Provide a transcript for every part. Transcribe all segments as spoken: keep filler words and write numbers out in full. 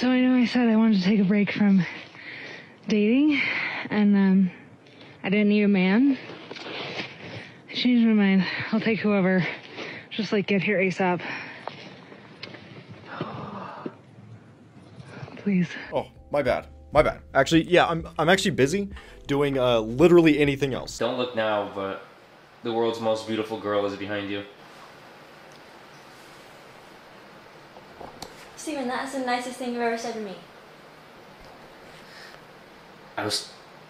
So I know I said I wanted to take a break from dating, and um, I didn't need a man. I changed my mind. I'll take whoever. Just like get here ASAP. Please. Oh, my bad. My bad. Actually, yeah, I'm I'm actually busy doing uh, literally anything else. Don't look now, but the world's most beautiful girl is behind you. Steven, that's the nicest thing you've ever said to me. I was...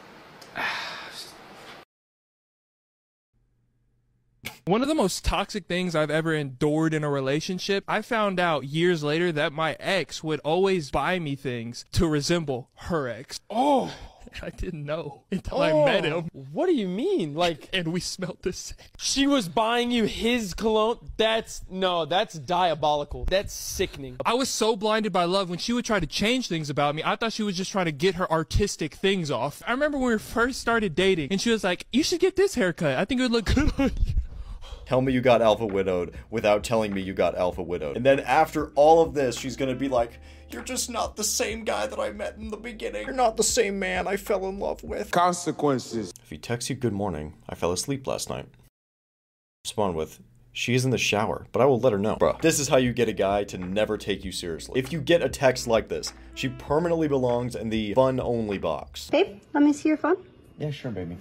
One of the most toxic things I've ever endured in a relationship, I found out years later that my ex would always buy me things to resemble her ex. Oh! I didn't know until oh, I met him. What do you mean? Like, and we smelled the same. She was buying you his cologne? That's, no, that's diabolical. That's sickening. I was so blinded by love when she would try to change things about me. I thought she was just trying to get her artistic things off. I remember when we first started dating and she was like, you should get this haircut. I think it would look good on you. Tell me you got alpha widowed without telling me you got alpha widowed. And then after all of this, she's gonna be like, you're just not the same guy that I met in the beginning. You're not the same man I fell in love with. Consequences. If he texts you good morning, I fell asleep last night. Respond with, she is in the shower, but I will let her know. Bruh, this is how you get a guy to never take you seriously. If you get a text like this, she permanently belongs in the fun only box. Babe, let me see your phone. Yeah, sure, baby.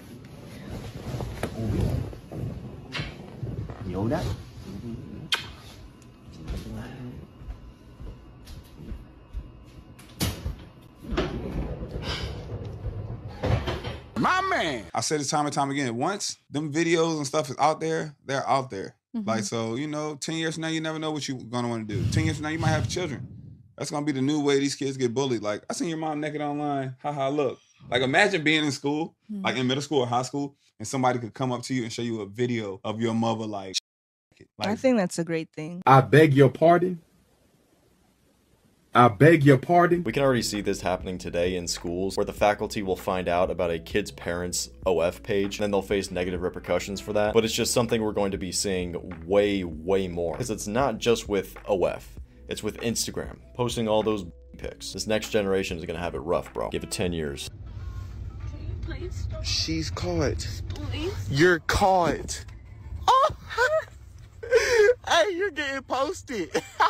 Yoda? My man! I said it time and time again. Once them videos and stuff is out there, they're out there. Mm-hmm. Like, so, you know, ten years from now, you never know what you're gonna wanna do. ten years from now, you might have children. That's gonna be the new way these kids get bullied. Like, I seen your mom naked online. Haha, look. Like, imagine being in school, mm-hmm. like in middle school or high school, and somebody could come up to you and show you a video of your mother, like, like I think that's a great thing. I beg your pardon. I beg your pardon. We can already see this happening today in schools where the faculty will find out about a kid's parents' O F page and then they'll face negative repercussions for that. But it's just something we're going to be seeing way, way more. Because it's not just with O F. It's with Instagram. Posting all those pics. This next generation is going to have it rough, bro. Give it ten years. Can you please stop? She's caught. Please? You're caught. Oh! Hey, you're getting posted.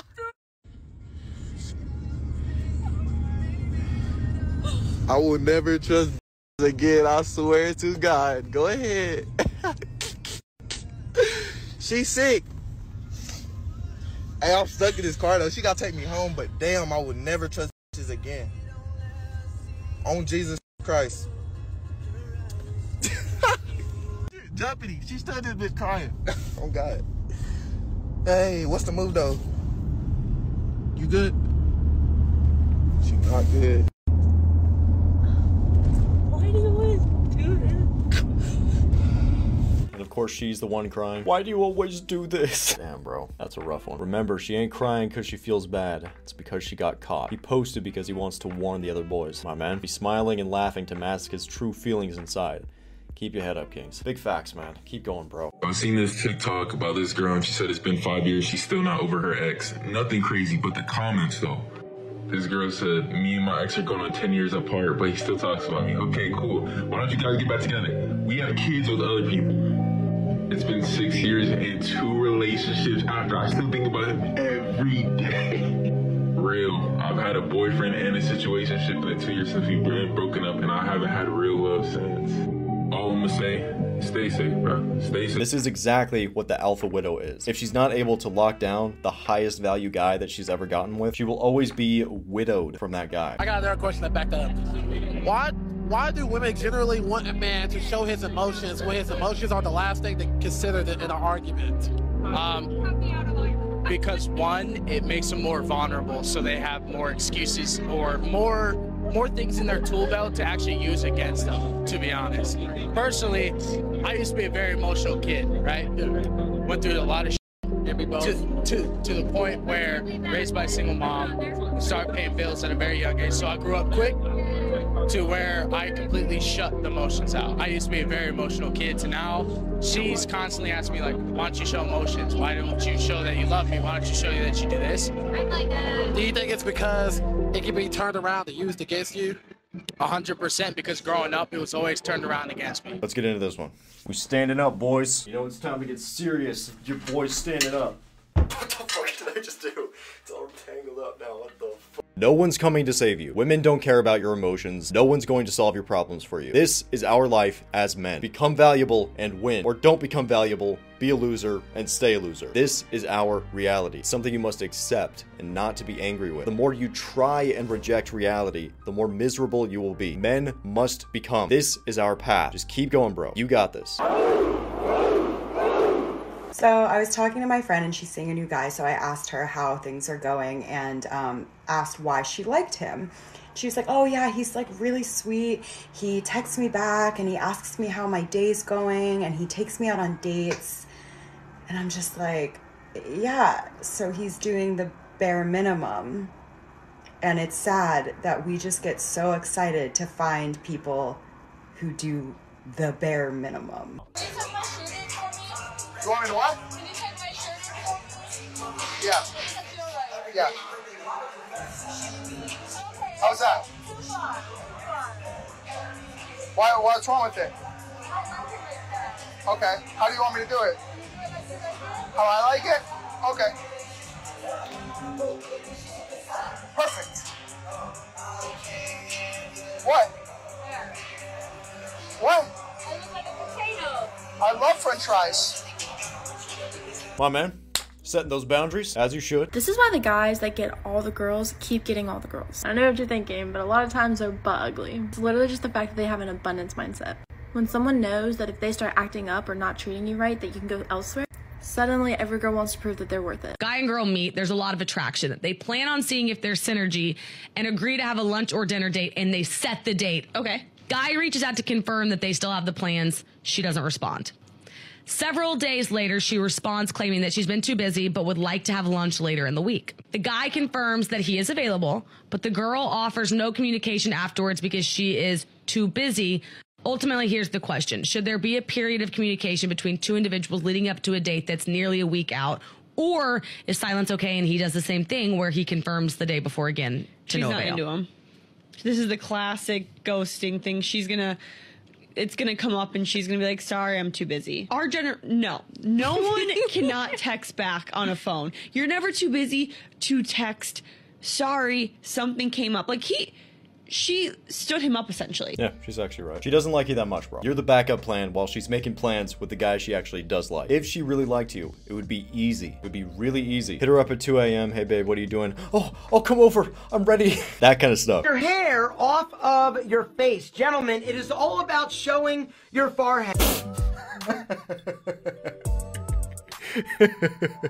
I will never trust again, I swear to God. Go ahead. She's sick. Hey, I'm stuck in this car though. She gotta take me home, but damn, I would never trust again. On Jesus Christ. Jumpity, she still this bitch crying. Oh God. Hey, what's the move though? You good? She not good. Why do you always do this? And of course she's the one crying. Why do you always do this? Damn, bro, that's a rough one. Remember, she ain't crying because she feels bad. It's because she got caught. He posted because he wants to warn the other boys. My man, he's smiling and laughing to mask his true feelings inside. Keep your head up, Kings. Big facts, man. Keep going, bro. I've seen this TikTok about this girl and she said it's been five years. She's still not over her ex. Nothing crazy, but the comments though. This girl said, me and my ex are going on ten years apart, but he still talks about me. Okay, cool. Why don't you guys get back together? We have kids with other people. It's been six years and two relationships after. I still think about him every day. Real. I've had a boyfriend and a situationship in the two years since we've been broken up, and I haven't had real love since. All I'm gonna say, stay safe, bro. Stay safe. This is exactly what the alpha widow is. If she's not able to lock down the highest value guy that she's ever gotten with, she will always be widowed from that guy. I got another question to back that up. Why, why do women generally want a man to show his emotions when his emotions are the last thing to consider in an argument? Um, because one, it makes them more vulnerable, so they have more excuses or more more things in their tool belt to actually use against them, to be honest. Personally, I used to be a very emotional kid, right? Went through a lot of shit to, to, to the point where raised by a single mom, started paying bills at a very young age. So I grew up quick to where I completely shut the emotions out. I used to be a very emotional kid to now she's constantly asking me like, why don't you show emotions? Why don't you show that you love me? Why don't you show you that you do this? Do you think it's because it can be turned around and used against you? A hundred percent, because growing up, it was always turned around against me. Let's get into this one. We standing up, boys. You know it's time to get serious. Your boy's standing up. What the fuck did I just do? It's all tangled up now. What the fuck? No one's coming to save you. Women don't care about your emotions. No one's going to solve your problems for you. This is our life as men. Become valuable and win. Or don't become valuable, be a loser, and stay a loser. This is our reality. It's something you must accept and not to be angry with. The more you try and reject reality, the more miserable you will be. Men must become. This is our path. Just keep going, bro. You got this. So I was talking to my friend and she's seeing a new guy, so I asked her how things are going and um, asked why she liked him. She was like, oh yeah, he's like really sweet. He texts me back and he asks me how my day's going and he takes me out on dates. And I'm just like, yeah, so he's doing the bare minimum. And it's sad that we just get so excited to find people who do the bare minimum. You want me to what? Can you take my shirt for me? Yeah. Yeah. How's that? Why, what's wrong with it? Okay. How do you want me to do it? How I like it? Okay. Perfect. What? What? I look like a potato. I love French fries. Come on, man. Setting those boundaries, as you should. This is why the guys that get all the girls keep getting all the girls. I know what you're thinking, but a lot of times they're butt ugly. It's literally just the fact that they have an abundance mindset. When someone knows that if they start acting up or not treating you right, that you can go elsewhere, suddenly every girl wants to prove that they're worth it. Guy and girl meet, there's a lot of attraction. They plan on seeing if there's synergy and agree to have a lunch or dinner date, and they set the date. Okay. Guy reaches out to confirm that they still have the plans. She doesn't respond. Several days later, she responds claiming that she's been too busy but would like to have lunch later in the week. The guy confirms that he is available, but the girl offers no communication afterwards because she is too busy. Ultimately, here's the question. Should there be a period of communication between two individuals leading up to a date that's nearly a week out? Or is silence okay and he does the same thing where he confirms the day before again to She's no not avail? into him. This is the classic ghosting thing. She's gonna... It's gonna come up and she's gonna be like, sorry, I'm too busy. Our gener- no, no one cannot text back on a phone. You're never too busy to text, sorry, something came up. Like he, she stood him up essentially. Yeah, she's actually right. She doesn't like you that much, bro. You're the backup plan while she's making plans with the guy she actually does like. If she really liked you, it would be easy. It would be really easy. Hit her up at two A M Hey babe, what are you doing? Oh, I'll come over. I'm ready. That kind of stuff. Your hair off of your face. Gentlemen, it is all about showing your forehead.